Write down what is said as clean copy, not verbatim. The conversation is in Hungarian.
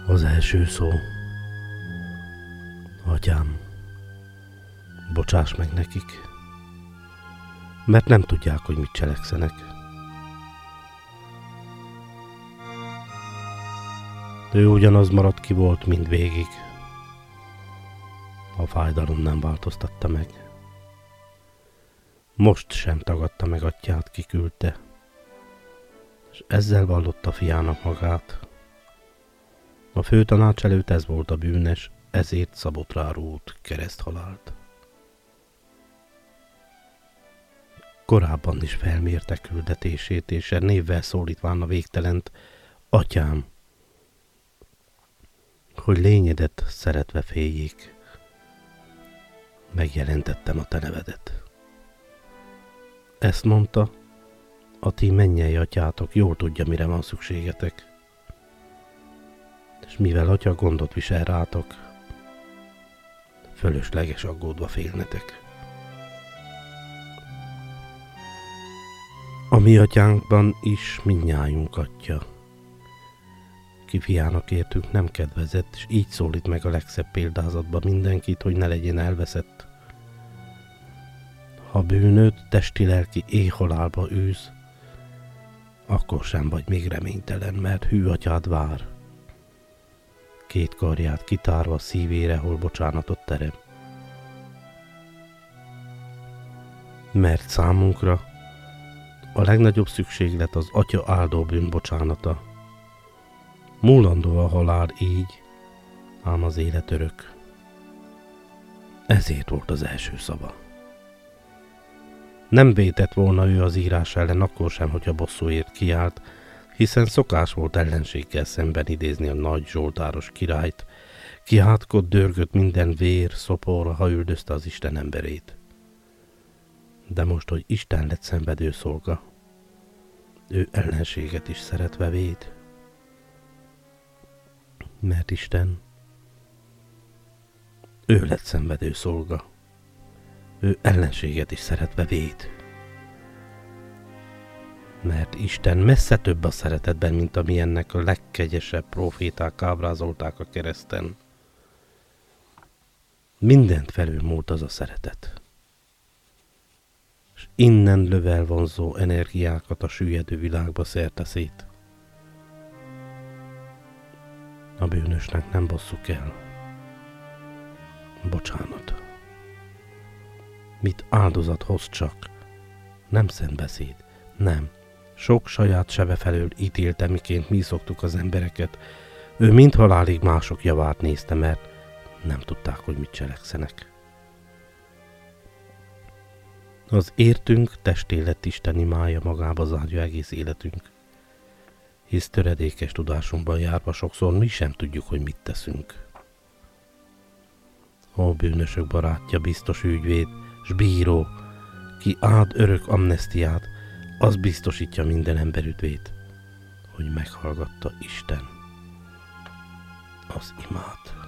Az első szó. Atyám, bocsáss meg nekik, mert nem tudják, hogy mit cselekszenek. Ő ugyanaz maradt ki volt mindvégig. A fájdalom nem változtatta meg. Most sem tagadta meg atyát, kiküldte, és ezzel vallotta fiának magát. A főtanács előtt ez volt a bűnes, ezért szabott rá rót kereszthalált. Korábban is felmérte küldetését, és névvel szólítván a végtelent, atyám, hogy lényedet szeretve féljék. Megjelentettem a te nevedet. Ezt mondta, a ti mennyei atyátok jól tudja, mire van szükségetek. És mivel atya gondot visel rátok, fölösleges aggódva félnetek. A mi atyánkban is mindnyájunk atya. Ki fiának értünk nem kedvezett, és így szólít meg a legszebb példázatba mindenkit, hogy ne legyen elveszett. Ha bűnöd testi-lelki éhhalálba űz, akkor sem vagy még reménytelen, mert hű atyád vár. Két karját kitárva szívére, hol bocsánatot terem. Mert számunkra a legnagyobb szükséglet az atya áldó bűn bocsánata. Múlandó a halál így, ám az élet örök. Ezért volt az első szava. Nem vétett volna ő az írás ellen akkor sem, hogyha bosszúért kiállt, hiszen szokás volt ellenséggel szemben idézni a nagy zsoltáros királyt, ki hátkod dörgött minden vér, szopor, ha üldözte az Isten emberét. De most, hogy Isten lett szenvedő szolga, ő ellenséget is szeretve véd. Mert Isten, ő lett szenvedő szolga, ő ellenséget is szeretve véd. Mert Isten messze több a szeretetben, mint amilyennek a legkegyesebb proféták ábrázolták a kereszten. Mindent felülmúlt az a szeretet. És innen lövel vonzó energiákat a süllyedő világba szerte szét. A bűnösnek nem bosszú kell. Bocsánat. Mit áldozat hoz csak? Nem szentbeszéd. Nem. Sok saját sebe felől ítélte, miként mi szoktuk az embereket. Ő mind halálig mások javát nézte, mert nem tudták, hogy mit cselekszenek. Az értünk testé lett Isten imája, magába zárja egész életünk. Hisz töredékes tudásunkban járva sokszor mi sem tudjuk, hogy mit teszünk. A bűnösök barátja, biztos ügyvéd, s bíró, ki ad örök amnesztiát, az biztosítja minden ember üdvét, hogy meghallgatta Isten az imát.